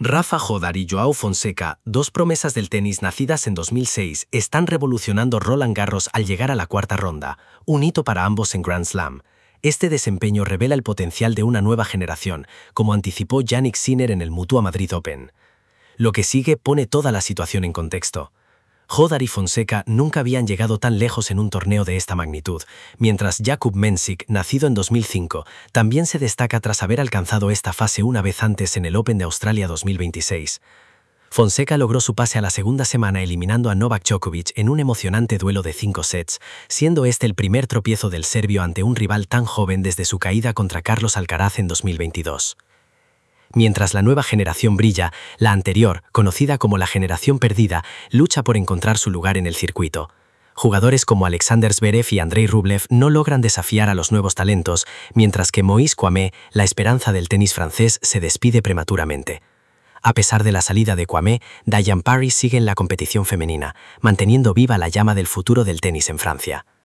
Rafa Jodar y Joao Fonseca, dos promesas del tenis nacidas en 2006, están revolucionando Roland Garros al llegar a la cuarta ronda, un hito para ambos en Grand Slam. Este desempeño revela el potencial de una nueva generación, como anticipó Jannik Sinner en el Mutua Madrid Open. Lo que sigue pone toda la situación en contexto. Jodar y Fonseca nunca habían llegado tan lejos en un torneo de esta magnitud, mientras Jakub Mensik, nacido en 2005, también se destaca tras haber alcanzado esta fase una vez antes en el Open de Australia 2026. Fonseca logró su pase a la segunda semana eliminando a Novak Djokovic en un emocionante duelo de 5 sets, siendo este el primer tropiezo del serbio ante un rival tan joven desde su caída contra Carlos Alcaraz en 2022. Mientras la nueva generación brilla, la anterior, conocida como la generación perdida, lucha por encontrar su lugar en el circuito. Jugadores como Alexander Zverev y Andrei Rublev no logran desafiar a los nuevos talentos, mientras que Moïse Kouamé, la esperanza del tenis francés, se despide prematuramente. A pesar de la salida de Kouamé, Diane Parry sigue en la competición femenina, manteniendo viva la llama del futuro del tenis en Francia.